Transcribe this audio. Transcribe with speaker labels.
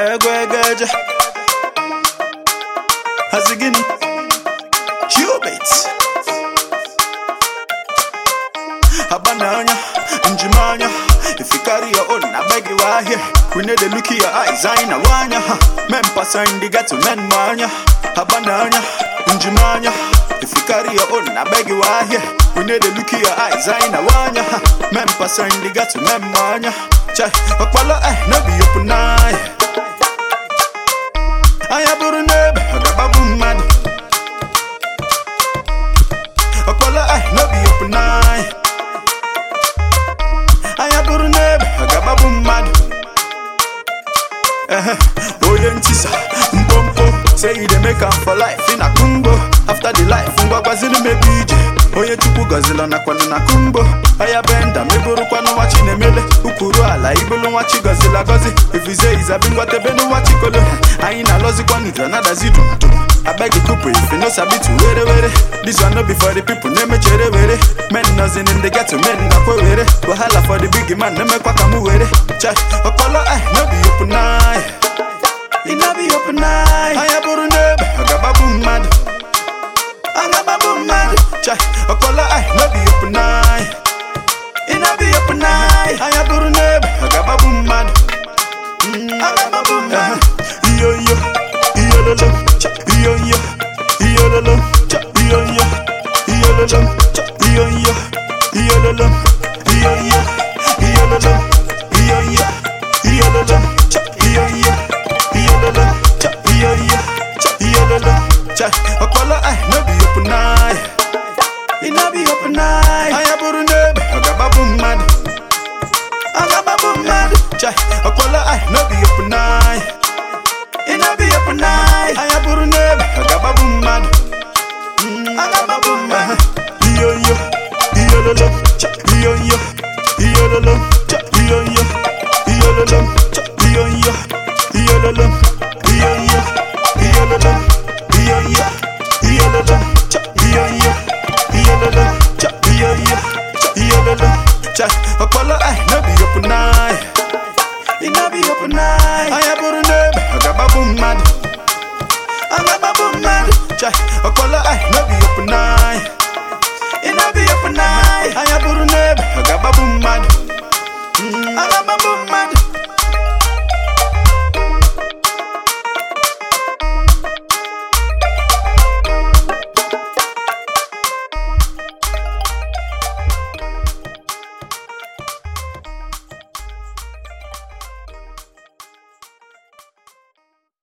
Speaker 1: Egwegeje Hazigini Cubits Habananya Njimanya If you carry your own, I beg you are here. We need to look at your eyes, I ain't a wanya. Men pass in the ghetto, men mania. Habananya Njimanya If you carry your own, I beg you are here. We need to look at your eyes, I ain't a wanya. Men pass in the ghetto, men mania. Chai, Apollo, no be open eye. I have a neighbor, I got a boom man. Apollo, no be open eye. I have a neighbor, I got a boom man. Oh, Yentisa, Mbompo, say they make up for life in a kumbo. After the life, Mbabazini me BJ. Oh, Yetuku Gazilla Nakwana Kumbo. I have benda, Meburu Kwano watching a mele. Ukuru ala, Ibulu watch Gazilla Gazi. If you say he's a bing what a benu watch color. I ain't a logic one, it's another zidu. I beg you, Cooper, if you know Sabi to where. This one not be for the people, name it cherry. Men nothing in the ghetto, men that go with it. But hella for the big man, no make wakamu with it. Chat, Apollo, no be open eye. It not be open eye. I have a neighbor, I got a boom mad. I got a boom mad. Chat, Apollo, no be open eye. It not be open eye. I have a neighbor, I got a boom mad. I got a boom mad. Yo yo, yo lo lo, yo yo, yo lo lo, yo yo, yo lo lo, yo yo, yo lo lo, yo yo, yo lo lo, yo yo, yo lo lo, yo yo. Apollo, no be open eye. It no be open eye. I have a neighbor, I got a boom mad. I got a boom mad. Apollo, no be open eye. It no be open eye. I have a neighbor, I got a boom mad. I got a boom mad. Yo yo, yo lo lo, yo yo, yo lo lo, yo yo, yo lo lo, yo yo, yo lo lo, yo yo, yo lo lo. Yo yo, yo lo lo, yo yo, yo lo lo, yo yo, yo lo lo. Apollo, no be open eye. It no be open eye. I have a neighbor, I got a boom mad. I got a boom mad. Apollo, no